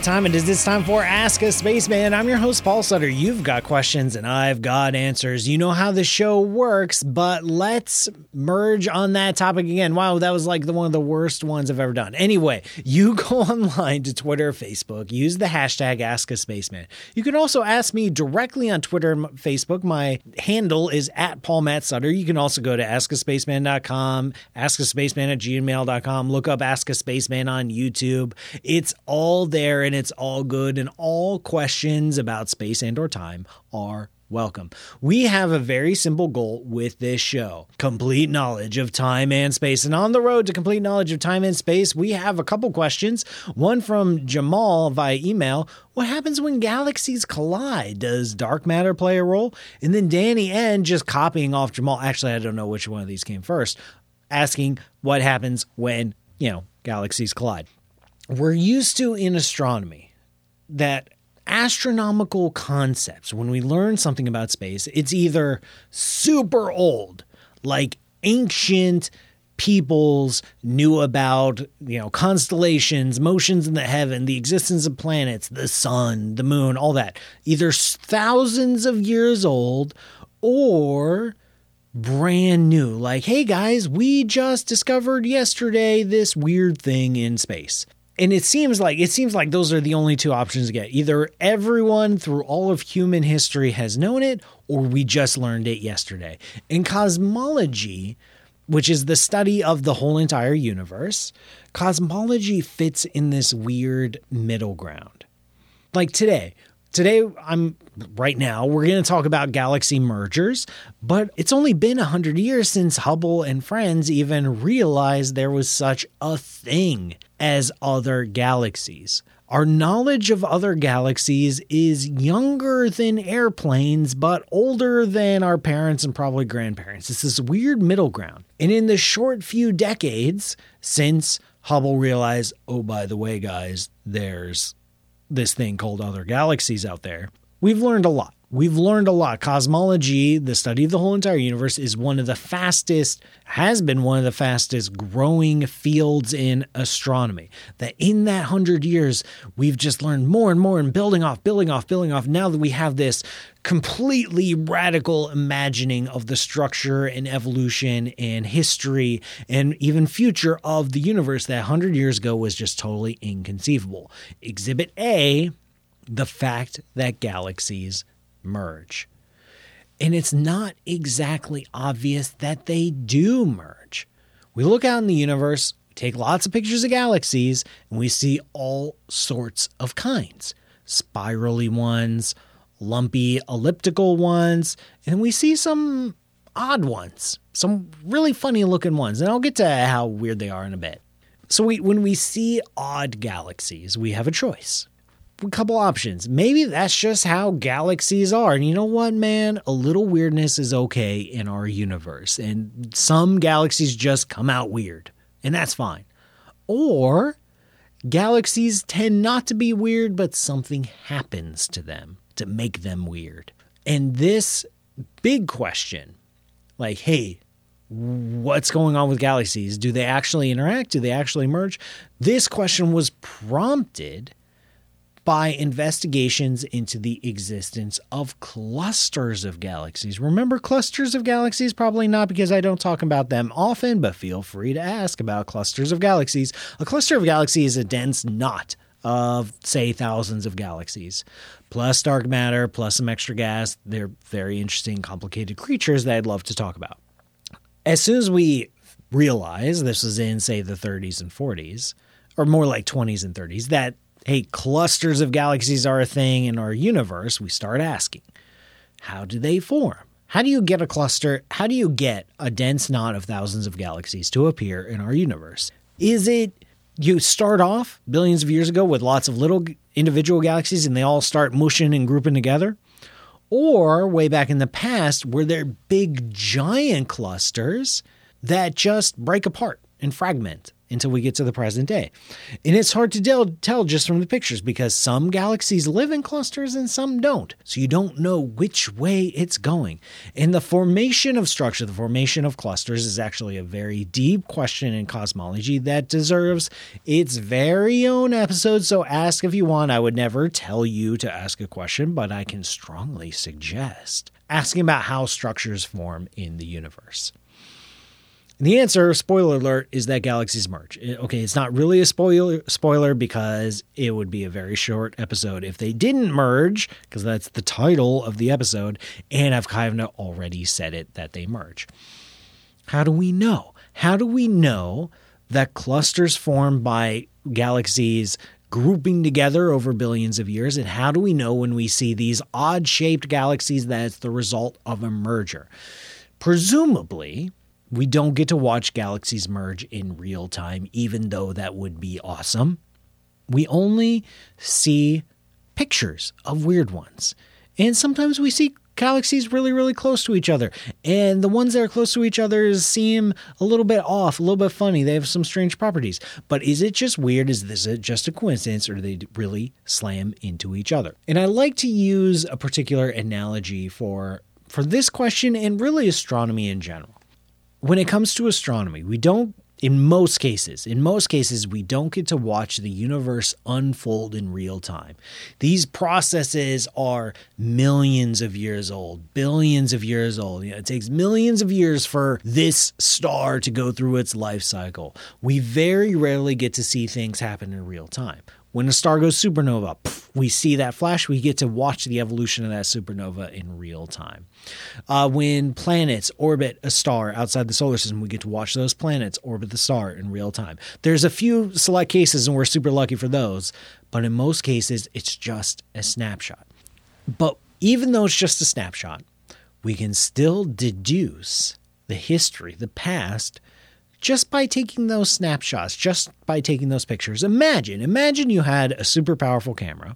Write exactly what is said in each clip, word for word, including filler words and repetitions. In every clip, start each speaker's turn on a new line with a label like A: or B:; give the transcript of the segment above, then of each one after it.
A: that time. It is this time for Ask a Spaceman. I'm your host, Paul Sutter. You've got questions and I've got answers. You know how the show works, but let's merge on that topic again. Wow, that was like the one of the worst ones I've ever done. Anyway, you go online to Twitter or Facebook, use the hashtag Ask a Spaceman. You can also ask me directly on Twitter and Facebook. My handle is at Paul Matt Sutter. You can also go to ask a spaceman dot com, ask a spaceman at gmail dot com, look up Ask a Spaceman on YouTube. It's all there and it's all good, and all questions about space and or time are welcome. We have a very simple goal with this show: complete knowledge of time and space. And on the road to complete knowledge of time and space, we have a couple questions. One from Jamal via email: what happens when galaxies collide? Does dark matter play a role? And then Danny N, just copying off Jamal, actually I don't know which one of these came first, asking what happens when, you know, galaxies collide. We're used to in astronomy that astronomical concepts, when we learn something about space, it's either super old, like ancient peoples knew about, you know, constellations, motions in the heaven, the existence of planets, the sun, the moon, all that, either thousands of years old or brand new, like, hey guys, we just discovered yesterday this weird thing in space. And it seems like it seems like those are the only two options to get. Either everyone through all of human history has known it, or we just learned it yesterday. In cosmology, which is the study of the whole entire universe, cosmology fits in this weird middle ground. Like today, Today, I'm right now, we're going to talk about galaxy mergers, but it's only been one hundred years since Hubble and friends even realized there was such a thing as other galaxies. Our knowledge of other galaxies is younger than airplanes, but older than our parents and probably grandparents. It's this weird middle ground. And in the short few decades since Hubble realized, oh, by the way, guys, there's this thing called other galaxies out there, we've learned a lot. We've learned a lot. Cosmology, the study of the whole entire universe, is one of the fastest, has been one of the fastest growing fields in astronomy. That in that hundred years, we've just learned more and more and building off, building off, building off. Now that we have this completely radical imagining of the structure and evolution and history and even future of the universe that one hundred years ago was just totally inconceivable. Exhibit A, the fact that galaxies merge. And it's not exactly obvious that they do merge. We look out in the universe, take lots of pictures of galaxies, and we see all sorts of kinds. Spirally ones, lumpy elliptical ones, and we see some odd ones, some really funny looking ones. And I'll get to how weird they are in a bit. So we, when we see odd galaxies, we have a choice. A couple options. Maybe that's just how galaxies are. And you know what, man? A little weirdness is okay in our universe. And some galaxies just come out weird. And that's fine. Or galaxies tend not to be weird, but something happens to them to make them weird. And this big question, like, hey, what's going on with galaxies? Do they actually interact? Do they actually merge? This question was prompted by investigations into the existence of clusters of galaxies. Remember clusters of galaxies? Probably not, because I don't talk about them often, but feel free to ask about clusters of galaxies. A cluster of galaxies is a dense knot of, say, thousands of galaxies, plus dark matter, plus some extra gas. They're very interesting, complicated creatures that I'd love to talk about. As soon as we realize, this was in, say, the thirties and forties, or more like twenties and thirties, that hey, clusters of galaxies are a thing in our universe, we start asking, how do they form? How do you get a cluster? How do you get a dense knot of thousands of galaxies to appear in our universe? Is it you start off billions of years ago with lots of little individual galaxies and they all start mushing and grouping together? Or way back in the past, were there big giant clusters that just break apart and fragment until we get to the present day. And it's hard to tell, tell just from the pictures because some galaxies live in clusters and some don't. So you don't know which way it's going. And the formation of structure, the formation of clusters is actually a very deep question in cosmology that deserves its very own episode. So ask if you want. I would never tell you to ask a question, but I can strongly suggest asking about how structures form in the universe. And the answer, spoiler alert, is that galaxies merge. Okay, it's not really a spoiler spoiler because it would be a very short episode if they didn't merge, because that's the title of the episode, and I've kind of already said it that they merge. How do we know? How do we know that clusters formed by galaxies grouping together over billions of years, and how do we know when we see these odd-shaped galaxies that it's the result of a merger? Presumably, we don't get to watch galaxies merge in real time, even though that would be awesome. We only see pictures of weird ones. And sometimes we see galaxies really, really close to each other. And the ones that are close to each other seem a little bit off, a little bit funny. They have some strange properties. But is it just weird? Is this just a coincidence, or do they really slam into each other? And I like to use a particular analogy for, for this question and really astronomy in general. When it comes to astronomy, we don't, in most cases, in most cases, we don't get to watch the universe unfold in real time. These processes are millions of years old, billions of years old. You know, it takes millions of years for this star to go through its life cycle. We very rarely get to see things happen in real time. When a star goes supernova, pff, we see that flash. We get to watch the evolution of that supernova in real time. Uh, when planets orbit a star outside the solar system, we get to watch those planets orbit the star in real time. There's a few select cases, and we're super lucky for those, but in most cases, it's just a snapshot. But even though it's just a snapshot, we can still deduce the history, the past, just by taking those snapshots, just by taking those pictures. Imagine, imagine you had a super powerful camera,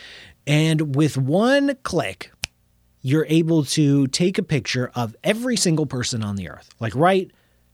A: and with one click, you're able to take a picture of every single person on the earth. Like right,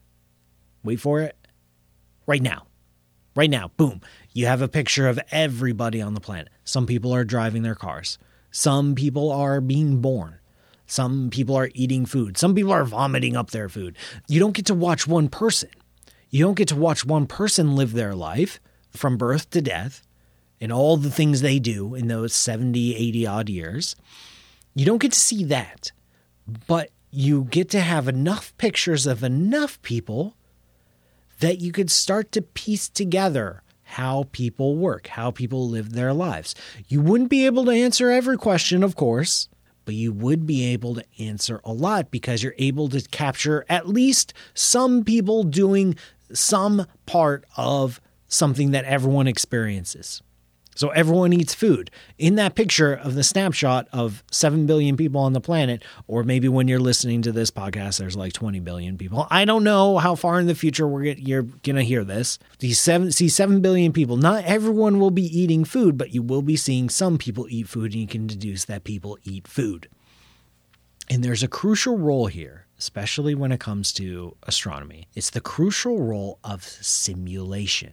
A: wait for it, right now. Right now, boom, you have a picture of everybody on the planet. Some people are driving their cars. Some people are being born. Some people are eating food. Some people are vomiting up their food. You don't get to watch one person. You don't get to watch one person live their life from birth to death and all the things they do in those seventy, eighty odd years. You don't get to see that, but you get to have enough pictures of enough people that you could start to piece together how people work, how people live their lives. You wouldn't be able to answer every question, of course, but you would be able to answer a lot because you're able to capture at least some people doing some part of something that everyone experiences. So everyone eats food. In that picture of the snapshot of seven billion people on the planet, or maybe when you're listening to this podcast, there's like twenty billion people. I don't know how far in the future we're get, you're going to hear this. These seven, see seven billion people. Not everyone will be eating food, but you will be seeing some people eat food, and you can deduce that people eat food. And there's a crucial role here, especially when it comes to astronomy. It's the crucial role of simulation.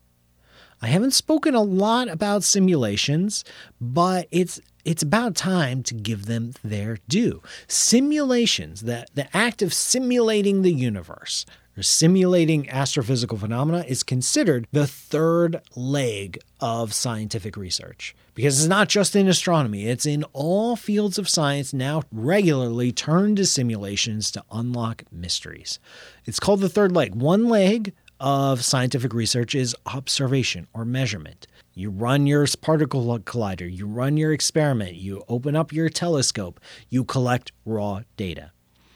A: I haven't spoken a lot about simulations, but it's it's about time to give them their due. Simulations, the, the act of simulating the universe, or simulating astrophysical phenomena, is considered the third leg of scientific research. Because it's not just in astronomy, it's in all fields of science now regularly turn to simulations to unlock mysteries. It's called the third leg. One leg of scientific research is observation or measurement. You run your particle collider, you run your experiment, you open up your telescope, you collect raw data.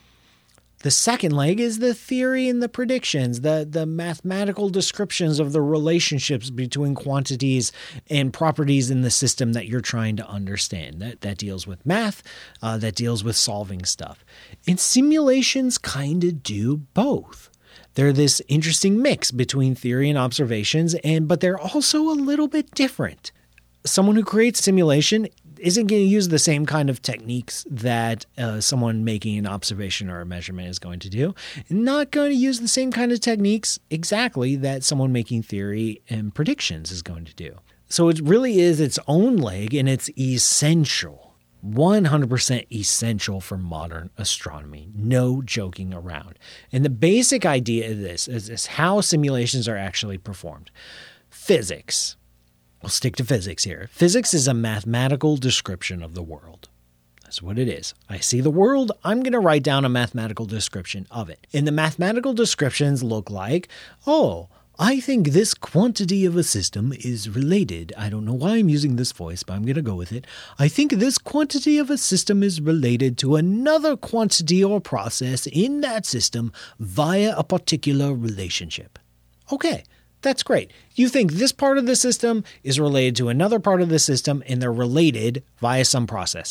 A: The second leg is the theory and the predictions, the, the mathematical descriptions of the relationships between quantities and properties in the system that you're trying to understand. That, that deals with math, uh, that deals with solving stuff. And simulations kind of do both. They're this interesting mix between theory and observations, and but they're also a little bit different. Someone who creates simulation, isn't going to use the same kind of techniques that uh, someone making an observation or a measurement is going to do. Not going to use the same kind of techniques exactly that someone making theory and predictions is going to do. So it really is its own leg, and it's essential, one hundred percent essential for modern astronomy. No joking around. And the basic idea of this is, is how simulations are actually performed. Physics. We'll stick to physics here. Physics is a mathematical description of the world. That's what it is. I see the world, I'm going to write down a mathematical description of it. And the mathematical descriptions look like, oh, I think this quantity of a system is related. I don't know why I'm using this voice, but I'm going to go with it. I think this quantity of a system is related to another quantity or process in that system via a particular relationship. Okay. That's great. You think this part of the system is related to another part of the system, and they're related via some process.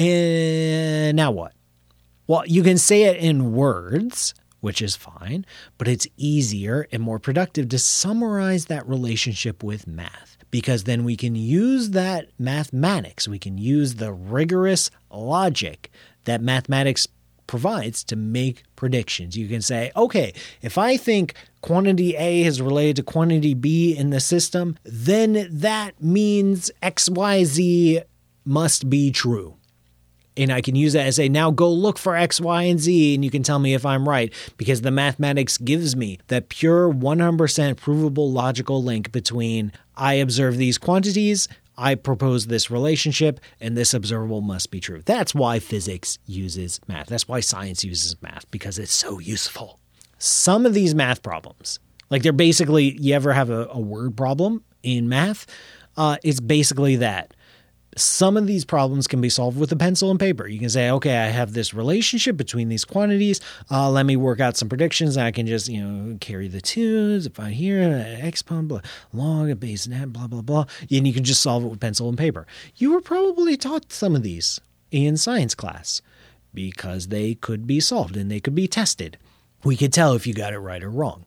A: And now what? Well, you can say it in words, which is fine, but it's easier and more productive to summarize that relationship with math, because then we can use that mathematics. We can use the rigorous logic that mathematics provides to make predictions. You can say, okay, if I think quantity A is related to quantity B in the system, then that means X Y Z must be true. And I can use that and say, now go look for X, Y, and Z, and you can tell me if I'm right, because the mathematics gives me that pure one hundred percent provable logical link between I observe these quantities, I propose this relationship, and this observable must be true. That's why physics uses math. That's why science uses math, because it's so useful. Some of these math problems, like they're basically, you ever have a, a word problem in math? Uh, it's basically that. Some of these problems can be solved with a pencil and paper. You can say, okay, I have this relationship between these quantities. Uh, let me work out some predictions. I can just, you know, carry the twos. If I hear exponent, blah, log, a base net, blah, blah, blah. And you can just solve it with pencil and paper. You were probably taught some of these in science class because they could be solved and they could be tested. We could tell if you got it right or wrong.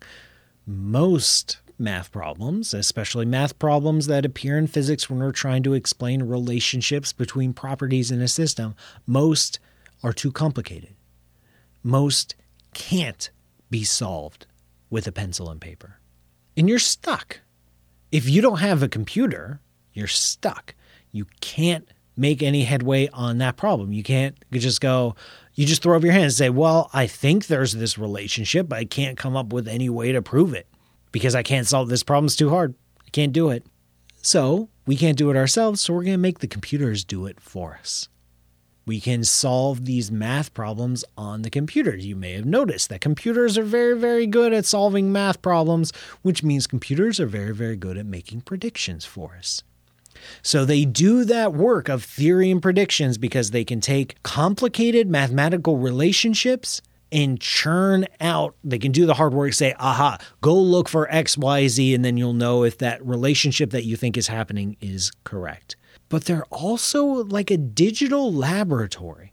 A: Most math problems, especially math problems that appear in physics when we're trying to explain relationships between properties in a system, most are too complicated. Most can't be solved with a pencil and paper. And you're stuck. If you don't have a computer, you're stuck. You can't make any headway on that problem. You can't just go, you just throw up your hands and say, well, I think there's this relationship, but I can't come up with any way to prove it. Because I can't solve this problem, it's too hard. I can't do it. So we can't do it ourselves, so we're going to make the computers do it for us. We can solve these math problems on the computer. You may have noticed that computers are very, very good at solving math problems, which means computers are very, very good at making predictions for us. So they do that work of theory and predictions because they can take complicated mathematical relationships and churn out, they can do the hard work, say, aha, go look for X, Y, Z, and then you'll know if that relationship that you think is happening is correct. But they're also like a digital laboratory.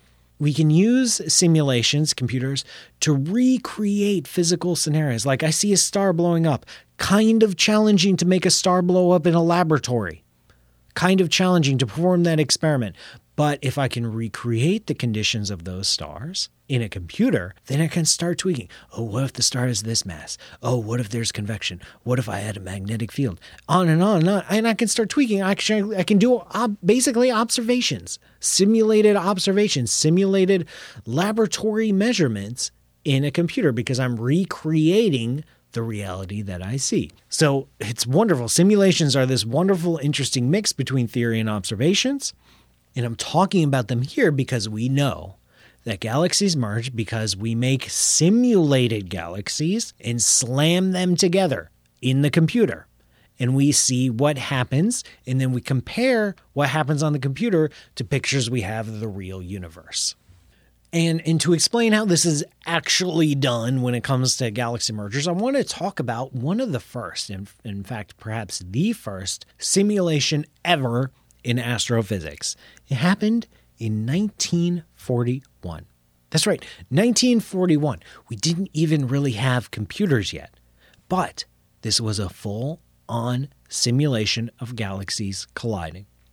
A: We can use simulations, computers, to recreate physical scenarios. Like I see a star blowing up, kind of challenging to make a star blow up in a laboratory, kind of challenging to perform that experiment. But if I can recreate the conditions of those stars in a computer, then I can start tweaking. Oh, what if the star is this mass? Oh, what if there's convection? What if I had a magnetic field? On and on and on. And I can start tweaking. I can, I can do ob- basically observations, simulated observations, simulated laboratory measurements in a computer because I'm recreating the reality that I see. So it's wonderful. Simulations are this wonderful, interesting mix between theory and observations. And I'm talking about them here because we know that galaxies merge because we make simulated galaxies and slam them together in the computer. And we see what happens, and then we compare what happens on the computer to pictures we have of the real universe. And, and to explain how this is actually done when it comes to galaxy mergers, I want to talk about one of the first, in, in fact, perhaps the first simulation ever in astrophysics. It happened in nineteen forty-one. That's right, nineteen forty-one. We didn't even really have computers yet, but this was a full-on simulation of galaxies colliding.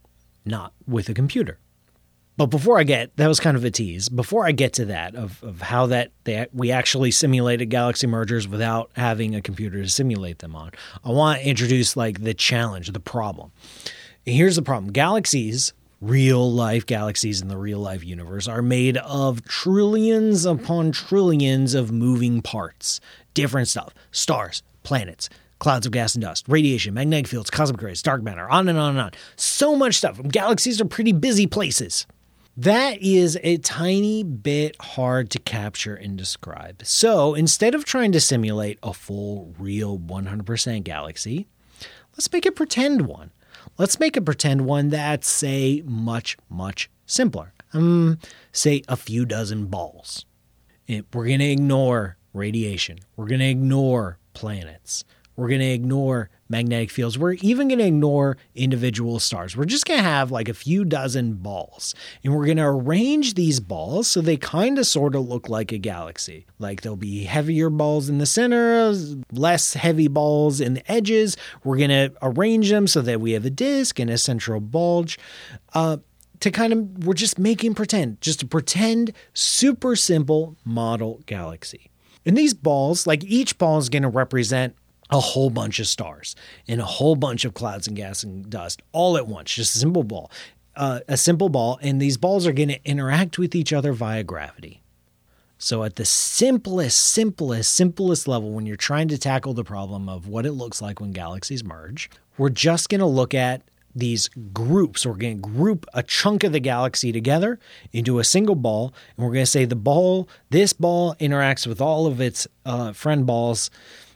A: not with a computer. But before I get, that was kind of a tease. Before I get to that of, of how that they, we actually simulated galaxy mergers without having a computer to simulate them on, I want to introduce like the challenge, the problem. And here's the problem. Galaxies, real life galaxies in the real life universe, are made of trillions upon trillions of moving parts. Different stuff. Stars, planets, clouds of gas and dust, radiation, magnetic fields, cosmic rays, dark matter, on and on and on. So much stuff. Galaxies are pretty busy places. That is a tiny bit hard to capture and describe. So instead of trying to simulate a full, real one hundred percent galaxy, let's make a pretend one. Let's make a pretend one that's, say, much, much simpler. Um, say a few dozen balls. It, we're going to ignore radiation. We're going to ignore planets. We're going to ignore magnetic fields. We're even going to ignore individual stars. We're just going to have like a few dozen balls. And we're going to arrange these balls so they kind of sort of look like a galaxy. Like there'll be heavier balls in the center, less heavy balls in the edges. We're going to arrange them so that we have a disk and a central bulge. Uh, to kind of, we're just making pretend, just a pretend, super simple model galaxy. And these balls, like each ball is going to represent a whole bunch of stars and a whole bunch of clouds and gas and dust all at once, just a simple ball, uh, a simple ball. And these balls are going to interact with each other via gravity. So at the simplest, simplest, simplest level, when you're trying to tackle the problem of what it looks like when galaxies merge, we're just going to look at these groups. We're going to group a chunk of the galaxy together into a single ball. And we're going to say the ball, this ball interacts with all of its uh, friend balls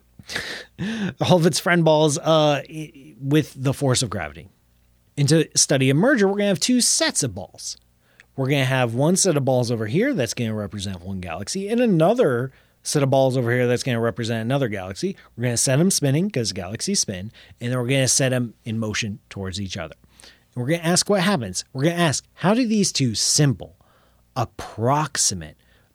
A: all of its friend balls uh, with the force of gravity. And to study a merger, we're going to have two sets of balls. We're going to have one set of balls over here that's going to represent one galaxy, and another set of balls over here that's going to represent another galaxy. We're going to set them spinning because galaxies spin, and then we're going to set them in motion towards each other. And we're going to ask what happens. We're going to ask, how do these two simple, approximate,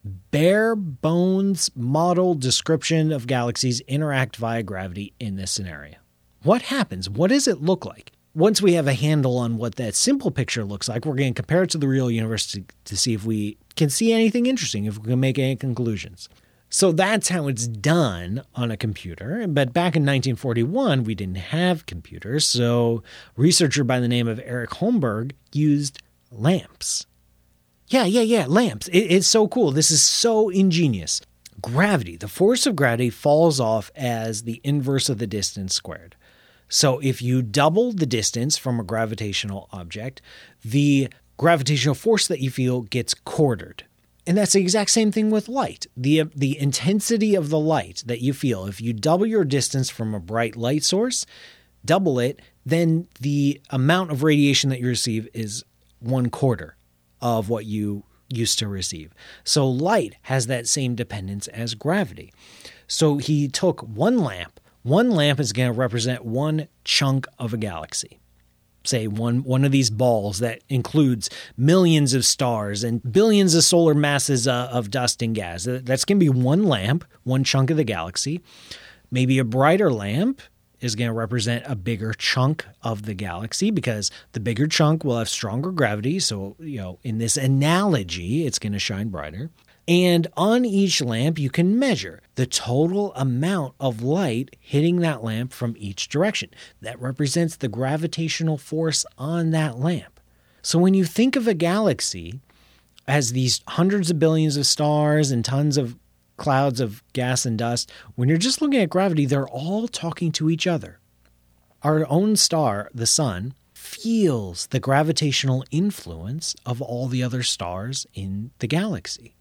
A: bare bones model description of galaxies interact via gravity in this scenario? What happens? What does it look like? Once we have a handle on what that simple picture looks like, we're going to compare it to the real universe to, to see if we can see anything interesting, if we can make any conclusions. So that's how it's done on a computer. But back in nineteen forty-one, we didn't have computers. So a researcher by the name of Erich Holmberg used lamps. Yeah, yeah, yeah, lamps. It, it's so cool. This is so ingenious. Gravity, the force of gravity falls off as the inverse of the distance squared. So if you double the distance from a gravitational object, the gravitational force that you feel gets quartered. And that's the exact same thing with light. The, the intensity of the light that you feel, if you double your distance from a bright light source, double it, then the amount of radiation that you receive is one quarter of what you used to receive. So light has that same dependence as gravity. So he took one lamp. One lamp is going to represent one chunk of a galaxy. Say one, one of these balls that includes millions of stars and billions of solar masses uh, of dust and gas. That's going to be one lamp, one chunk of the galaxy. Maybe a brighter lamp is going to represent a bigger chunk of the galaxy because the bigger chunk will have stronger gravity. So, you know, in this analogy, it's going to shine brighter. And on each lamp, you can measure the total amount of light hitting that lamp from each direction. That represents the gravitational force on that lamp. So when you think of a galaxy as these hundreds of billions of stars and tons of clouds of gas and dust, when you're just looking at gravity, they're all talking to each other. Our own star, the sun, feels the gravitational influence of all the other stars in the galaxy.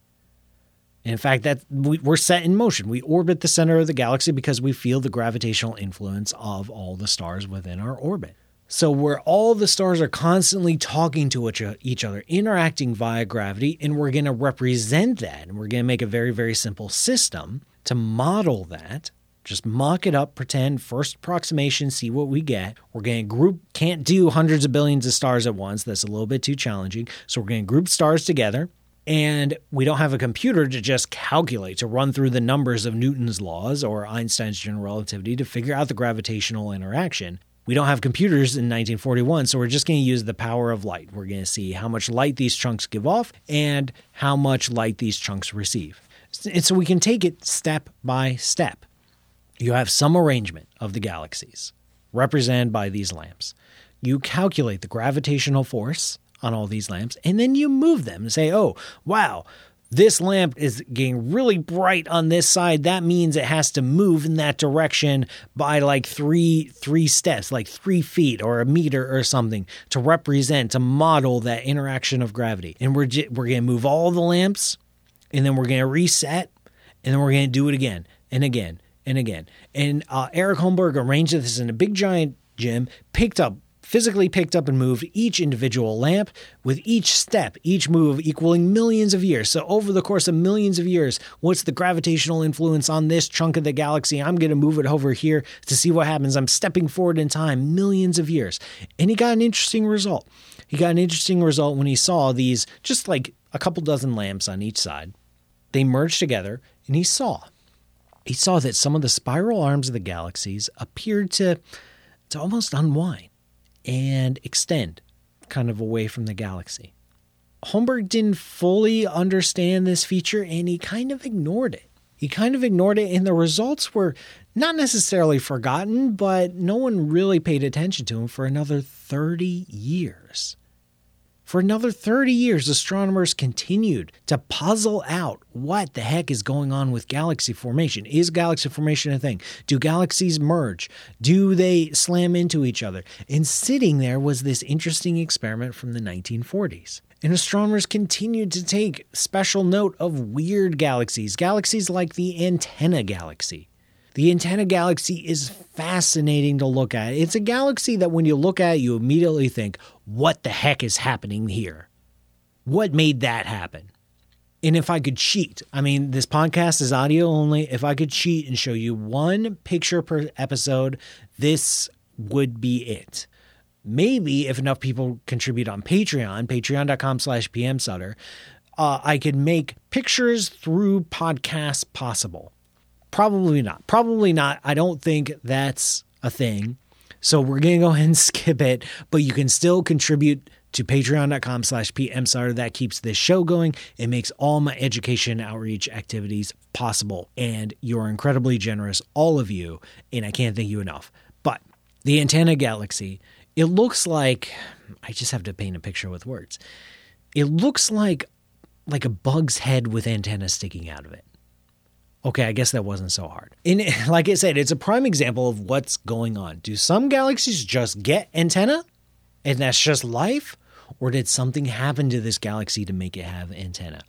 A: In fact, that we, we're set in motion. We orbit the center of the galaxy because we feel the gravitational influence of all the stars within our orbit. So where all the stars are constantly talking to each other, interacting via gravity, and we're going to represent that, and we're going to make a very, very simple system to model that. Just mock it up, pretend, first approximation, see what we get. We're going to group, can't do hundreds of billions of stars at once. That's a little bit too challenging. So we're going to group stars together. And we don't have a computer to just calculate, to run through the numbers of Newton's laws or Einstein's general relativity to figure out the gravitational interaction. We don't have computers in nineteen forty-one, so we're just going to use the power of light. We're going to see how much light these chunks give off and how much light these chunks receive. And so we can take it step by step. You have some arrangement of the galaxies represented by these lamps. You calculate the gravitational force on all these lamps, and then you move them and say, oh, wow, this lamp is getting really bright on this side. That means it has to move in that direction by like three three steps, like three feet or a meter or something to represent, to model that interaction of gravity. And we're, we're going to move all the lamps, and then we're going to reset, and then we're going to do it again and again and again. And uh, Eric Holmberg arranged this in a big giant gym, picked up physically picked up and moved each individual lamp with each step, each move equaling millions of years. So over the course of millions of years, what's the gravitational influence on this chunk of the galaxy? I'm going to move it over here to see what happens. I'm stepping forward in time, millions of years. And he got an interesting result. He got an interesting result when he saw these, just like a couple dozen lamps on each side. They merged together, and he saw. He saw that some of the spiral arms of the galaxies appeared to, to almost unwind and extend kind of away from the galaxy. Holmberg didn't fully understand this feature, and he kind of ignored it. He kind of ignored it, and the results were not necessarily forgotten, but no one really paid attention to him for another thirty years. For another thirty years, astronomers continued to puzzle out what the heck is going on with galaxy formation. Is galaxy formation a thing? Do galaxies merge? Do they slam into each other? And sitting there was this interesting experiment from the nineteen forties. And astronomers continued to take special note of weird galaxies, galaxies like the Antenna Galaxy. The Antenna Galaxy is fascinating to look at. It's a galaxy that when you look at it, you immediately think, what the heck is happening here? What made that happen? And if I could cheat, I mean, this podcast is audio only. If I could cheat and show you one picture per episode, this would be it. Maybe if enough people contribute on Patreon, patreon.com slash pmsutter, uh, I could make pictures through podcasts possible. Probably not. Probably not. I don't think that's a thing. So we're going to go ahead and skip it, but you can still contribute to patreon.com slash pmsutter. That keeps this show going. It makes all my education outreach activities possible. And you're incredibly generous, all of you, and I can't thank you enough. But the Antenna Galaxy, it looks like, I just have to paint a picture with words. It looks like, like a bug's head with antennas sticking out of it. Okay, I guess that wasn't so hard. And like I said, it's a prime example of what's going on. Do some galaxies just get antenna and that's just life? Or did something happen to this galaxy to make it have antenna?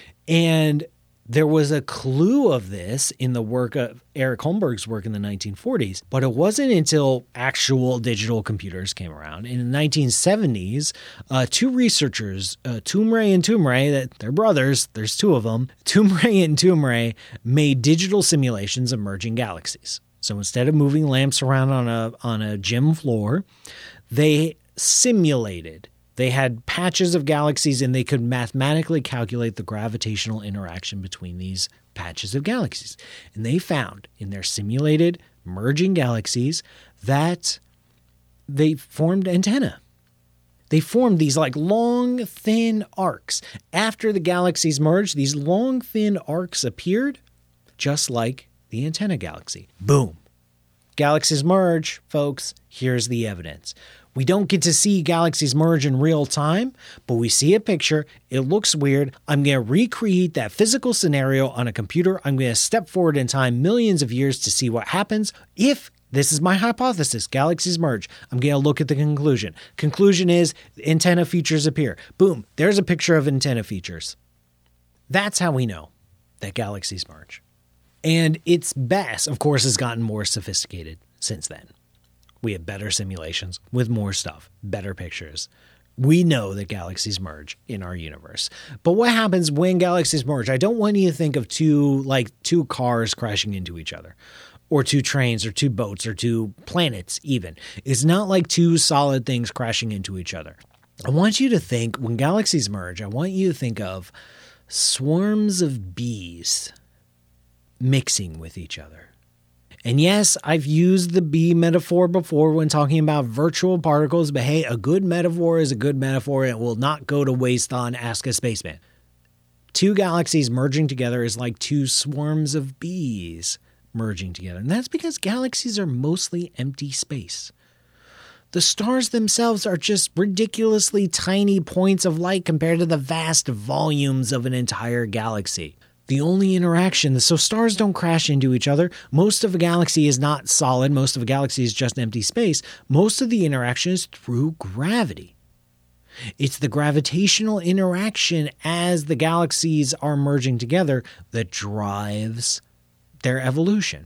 A: And there was a clue of this in the work of Eric Holmberg's work in the nineteen forties, but it wasn't until actual digital computers came around. In the nineteen seventies, uh, two researchers, uh, Toomre and Toomre, that they're brothers, there's two of them, Toomre and Toomre made digital simulations of merging galaxies. So instead of moving lamps around on a on a gym floor, they simulated. They had patches of galaxies, and they could mathematically calculate the gravitational interaction between these patches of galaxies. And they found in their simulated merging galaxies that they formed antennae. They formed these like long, thin arcs. After the galaxies merged, these long, thin arcs appeared, just like the Antenna Galaxy. Boom. Galaxies merge, folks. Here's the evidence. We don't get to see galaxies merge in real time, but we see a picture. It looks weird. I'm going to recreate that physical scenario on a computer. I'm going to step forward in time millions of years to see what happens if, this is my hypothesis, galaxies merge. I'm going to look at the conclusion. Conclusion is antenna features appear. Boom, there's a picture of antenna features. That's how we know that galaxies merge. And its best, of course, has gotten more sophisticated since then. We have better simulations with more stuff, better pictures. We know that galaxies merge in our universe. But what happens when galaxies merge? I don't want you to think of two, like two cars crashing into each other, or two trains, or two boats, or two planets even. It's not like two solid things crashing into each other. I want you to think, when galaxies merge, I want you to think of swarms of bees mixing with each other. And yes, I've used the bee metaphor before when talking about virtual particles, but hey, a good metaphor is a good metaphor and it will not go to waste on Ask a Spaceman. Two galaxies merging together is like two swarms of bees merging together. And that's because galaxies are mostly empty space. The stars themselves are just ridiculously tiny points of light compared to the vast volumes of an entire galaxy. The only interaction, so stars don't crash into each other. Most of a galaxy is not solid. Most of a galaxy is just empty space. Most of the interaction is through gravity. It's the gravitational interaction as the galaxies are merging together that drives their evolution.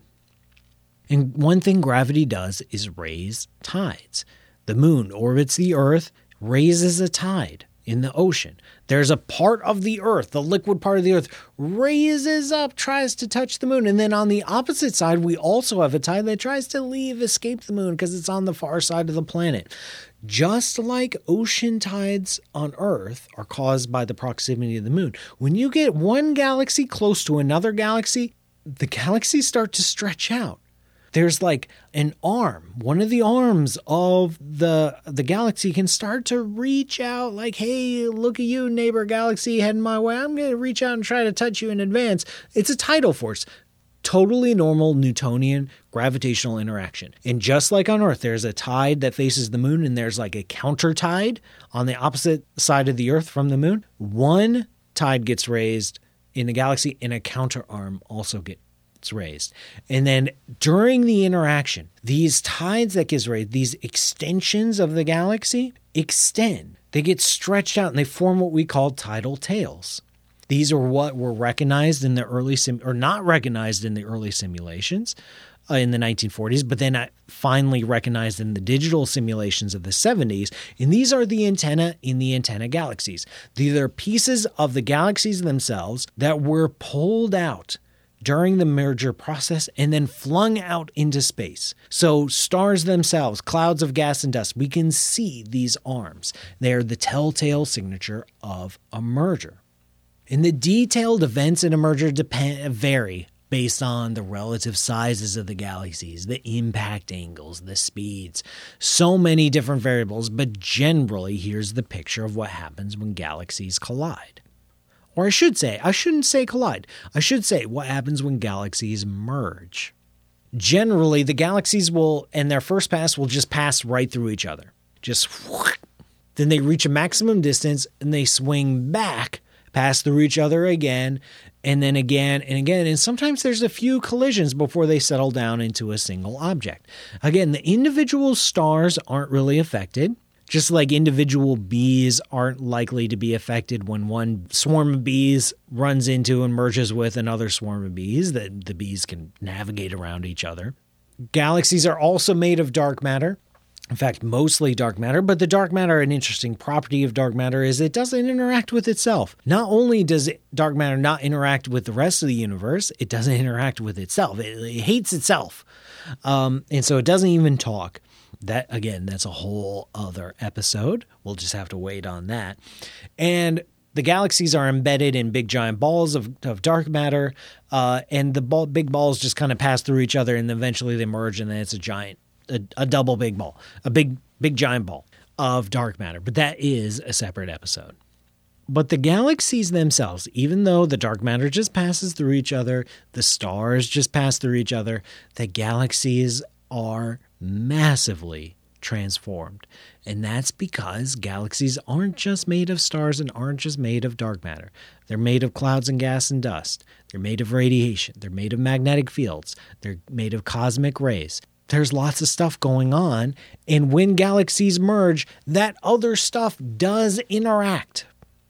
A: And one thing gravity does is raise tides. The moon orbits the Earth, raises a tide in the ocean. There's a part of the Earth, the liquid part of the Earth, raises up, tries to touch the moon. And then on the opposite side, we also have a tide that tries to leave, escape the moon because it's on the far side of the planet. Just like ocean tides on Earth are caused by the proximity of the moon. When you get one galaxy close to another galaxy, the galaxies start to stretch out. There's like an arm. One of the arms of the the galaxy can start to reach out like, hey, look at you, neighbor galaxy, heading my way. I'm going to reach out and try to touch you in advance. It's a tidal force. Totally normal Newtonian gravitational interaction. And just like on Earth, there's a tide that faces the moon and there's like a counter tide on the opposite side of the Earth from the moon. One tide gets raised in the galaxy and a counter arm also gets raised. And then during the interaction, these tides that gets raised, these extensions of the galaxy extend. They get stretched out and they form what we call tidal tails. These are what were recognized in the early sim or not recognized in the early simulations uh, in the nineteen forties, but then uh, finally recognized in the digital simulations of the seventies. And these are the antenna in the antenna galaxies. These are pieces of the galaxies themselves that were pulled out during the merger process and then flung out into space. So stars themselves, clouds of gas and dust, we can see these arms. They are the telltale signature of a merger. And the detailed events in a merger depend, vary based on the relative sizes of the galaxies, the impact angles, the speeds, so many different variables, but generally here's the picture of what happens when galaxies collide. Or I should say, I shouldn't say collide. I should say what happens when galaxies merge. Generally, the galaxies will, in their first pass, will just pass right through each other. Just whoosh. Then they reach a maximum distance and they swing back, pass through each other again, and then again and again. And sometimes there's a few collisions before they settle down into a single object. Again, the individual stars aren't really affected. Just like individual bees aren't likely to be affected when one swarm of bees runs into and merges with another swarm of bees, that the bees can navigate around each other. Galaxies are also made of dark matter. In fact, mostly dark matter, but the dark matter, an interesting property of dark matter is it doesn't interact with itself. Not only does dark matter not interact with the rest of the universe, it doesn't interact with itself. It, it hates itself. Um, and so it doesn't even talk. That, again, that's a whole other episode. We'll just have to wait on that. And the galaxies are embedded in big giant balls of, of dark matter, uh, and the ball, big balls just kind of pass through each other, and eventually they merge, and then it's a giant, a, a double big ball, a big, big giant ball of dark matter. But that is a separate episode. But the galaxies themselves, even though the dark matter just passes through each other, the stars just pass through each other, the galaxies are massively transformed. And that's because galaxies aren't just made of stars and aren't just made of dark matter. They're made of clouds and gas and dust. They're made of radiation. They're made of magnetic fields. They're made of cosmic rays. There's lots of stuff going on. And when galaxies merge, that other stuff does interact.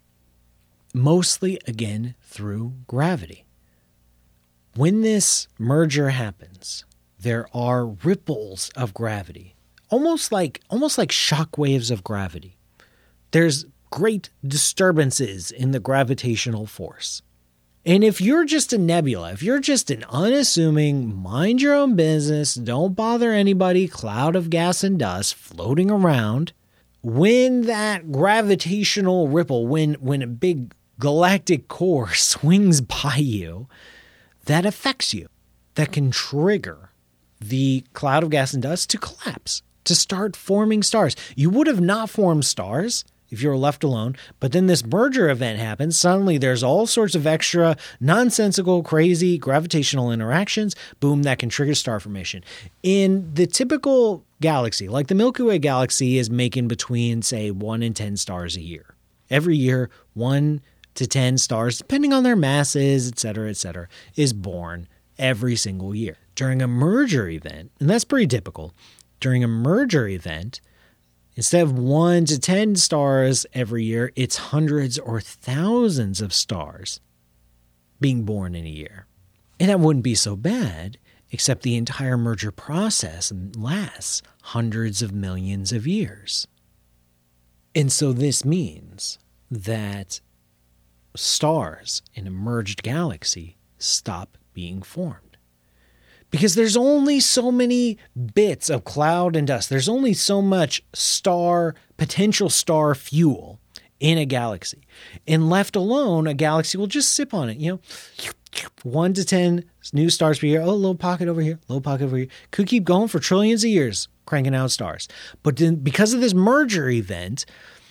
A: Mostly, again, through gravity. When this merger happens, there are ripples of gravity, almost like almost like shock waves of gravity. There's great disturbances in the gravitational force. And if you're just a nebula, if you're just an unassuming, mind your own business, don't bother anybody, cloud of gas and dust floating around, when that gravitational ripple, when when a big galactic core swings by you, that affects you, that can trigger the cloud of gas and dust to collapse, to start forming stars. You would have not formed stars if you were left alone, but then this merger event happens. Suddenly there's all sorts of extra nonsensical, crazy gravitational interactions. Boom, that can trigger star formation. In the typical galaxy, like the Milky Way galaxy is making between, say, one and ten stars a year. Every year, one to ten stars, depending on their masses, et cetera, et cetera, is born every single year. During a merger event, and that's pretty typical, during a merger event, instead of one to ten stars every year, it's hundreds or thousands of stars being born in a year. And that wouldn't be so bad, except the entire merger process lasts hundreds of millions of years. And so this means that stars in a merged galaxy stop being formed. Because there's only so many bits of cloud and dust. There's only so much star, potential star fuel in a galaxy. And left alone, a galaxy will just sip on it. You know, one to ten new stars per year. Oh, a little pocket over here, little pocket over here. Could keep going for trillions of years, cranking out stars. But then because of this merger event,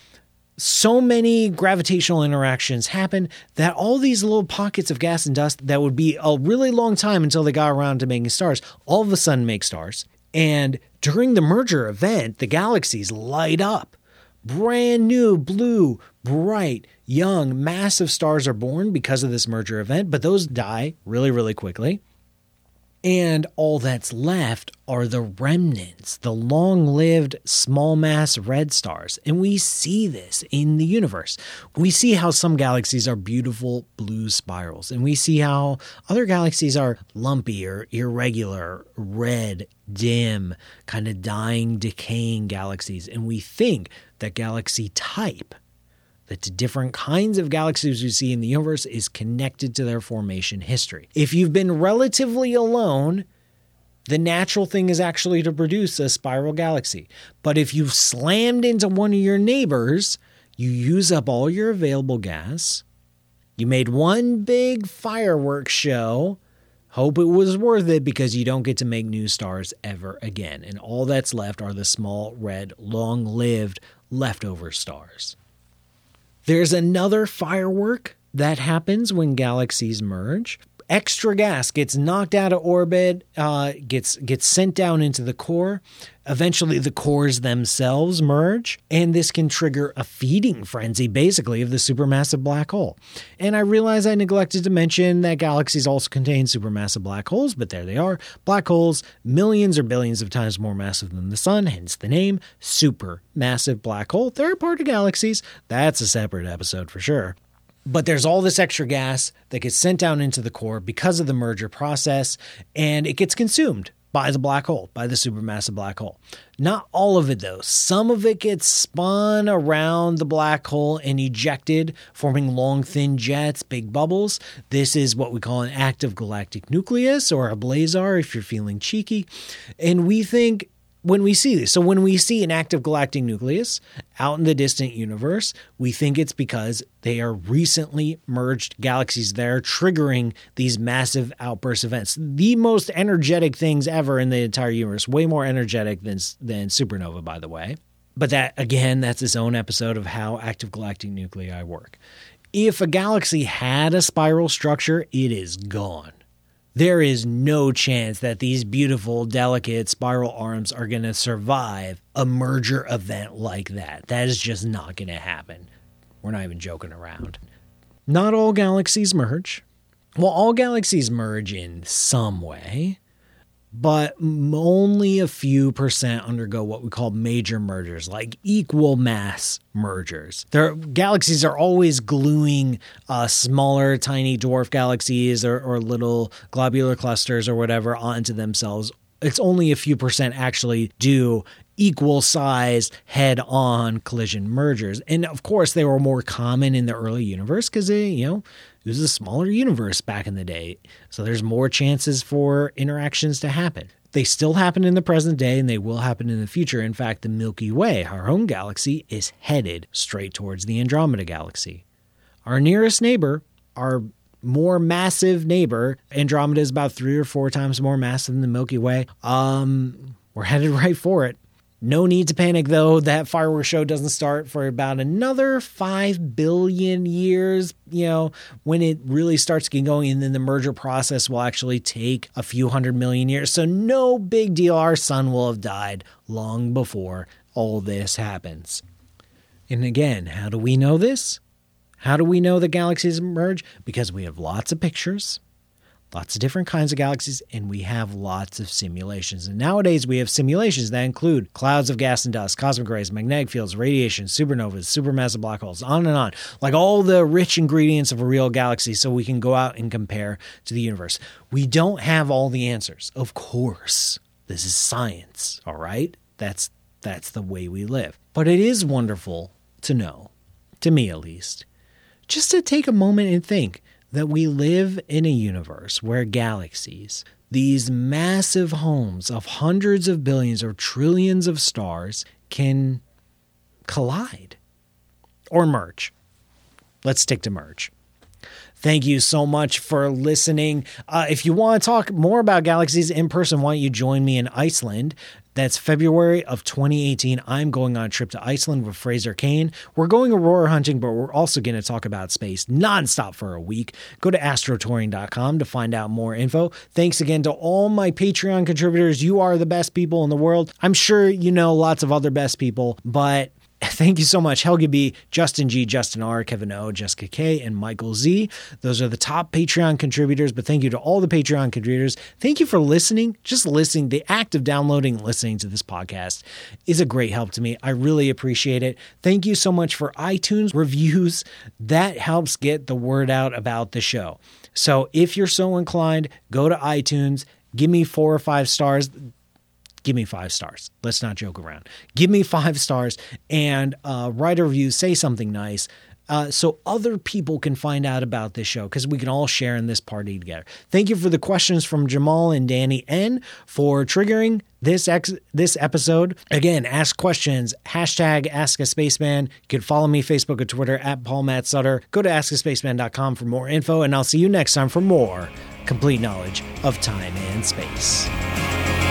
A: so many gravitational interactions happen that all these little pockets of gas and dust that would be a really long time until they got around to making stars, all of a sudden make stars. And during the merger event, the galaxies light up. Brand new, blue, bright, young, massive stars are born because of this merger event, but those die really, really quickly. And all that's left are the remnants, the long-lived small mass red stars. And we see this in the universe. We see how some galaxies are beautiful blue spirals. And we see how other galaxies are lumpy or irregular, red, dim, kind of dying, decaying galaxies. And we think that galaxy type, that the different kinds of galaxies we see in the universe is connected to their formation history. If you've been relatively alone, the natural thing is actually to produce a spiral galaxy. But if you've slammed into one of your neighbors, you use up all your available gas, you made one big fireworks show, hope it was worth it because you don't get to make new stars ever again. And all that's left are the small, red, long-lived leftover stars. There's another firework that happens when galaxies merge. Extra gas gets knocked out of orbit, uh, gets gets sent down into the core. Eventually, the cores themselves merge, and this can trigger a feeding frenzy, basically, of the supermassive black hole. And I realize I neglected to mention that galaxies also contain supermassive black holes, but there they are. Black holes, millions or billions of times more massive than the sun, hence the name, supermassive black hole. They're a part of galaxies. That's a separate episode for sure. But there's all this extra gas that gets sent down into the core because of the merger process, and it gets consumed by the black hole, by the supermassive black hole. Not all of it, though. Some of it gets spun around the black hole and ejected, forming long, thin jets, big bubbles. This is what we call an active galactic nucleus, or a blazar if you're feeling cheeky. And we think when we see this, so when we see an active galactic nucleus out in the distant universe, we think it's because they are recently merged galaxies that are triggering these massive outburst events. The most energetic things ever in the entire universe, way more energetic than, than supernova, by the way. But that, again, that's its own episode of how active galactic nuclei work. If a galaxy had a spiral structure, it is gone. There is no chance that these beautiful, delicate spiral arms are going to survive a merger event like that. That is just not going to happen. We're not even joking around. Not all galaxies merge. Well, all galaxies merge in some way, but only a few percent undergo what we call major mergers, like equal mass mergers. Their galaxies are always gluing uh, smaller, tiny dwarf galaxies or, or little globular clusters or whatever onto themselves. It's only a few percent actually do equal size head-on collision mergers. And of course, they were more common in the early universe because they, you know, it was a smaller universe back in the day. So there's more chances for interactions to happen. They still happen in the present day and they will happen in the future. In fact, the Milky Way, our own galaxy, is headed straight towards the Andromeda Galaxy. Our nearest neighbor, our more massive neighbor. Andromeda is about three or four times more massive than the Milky Way. Um, we're headed right for it. No need to panic, though. That fireworks show doesn't start for about another five billion years, you know, when it really starts getting going. And then the merger process will actually take a few hundred million years. So no big deal. Our sun will have died long before all this happens. And again, how do we know this? How do we know the galaxies merge? Because we have lots of pictures, lots of different kinds of galaxies, and we have lots of simulations. And nowadays we have simulations that include clouds of gas and dust, cosmic rays, magnetic fields, radiation, supernovas, supermassive black holes, on and on. Like all the rich ingredients of a real galaxy, so we can go out and compare to the universe. We don't have all the answers. Of course, this is science, all right? That's, that's the way we live. But it is wonderful to know, to me at least, just to take a moment and think that we live in a universe where galaxies, these massive homes of hundreds of billions or trillions of stars, can collide or merge. Let's stick to merge. Thank you so much for listening. Uh, if you want to talk more about galaxies in person, why don't you join me in Iceland? That's February of twenty eighteen. I'm going on a trip to Iceland with Fraser Kane. We're going aurora hunting, but we're also going to talk about space nonstop for a week. Go to astrotouring dot com to find out more info. Thanks again to all my Patreon contributors. You are the best people in the world. I'm sure you know lots of other best people, but thank you so much. Helga B, Justin G, Justin R, Kevin O, Jessica K, and Michael Z. Those are the top Patreon contributors, but thank you to all the Patreon contributors. Thank you for listening. Just listening. The act of downloading and listening to this podcast is a great help to me. I really appreciate it. Thank you so much for iTunes reviews. That helps get the word out about the show. So if you're so inclined, go to iTunes, give me four or five stars. Give me five stars. Let's not joke around. Give me five stars and uh, write a review. Say something nice uh, so other people can find out about this show, because we can all share in this party together. Thank you for the questions from Jamal and Danny N for triggering this ex- this episode. Again, ask questions. Hashtag Ask a Spaceman. You can follow me Facebook or Twitter at Paul Matt Sutter. Go to ask a spaceman dot com for more info, and I'll see you next time for more complete knowledge of time and space.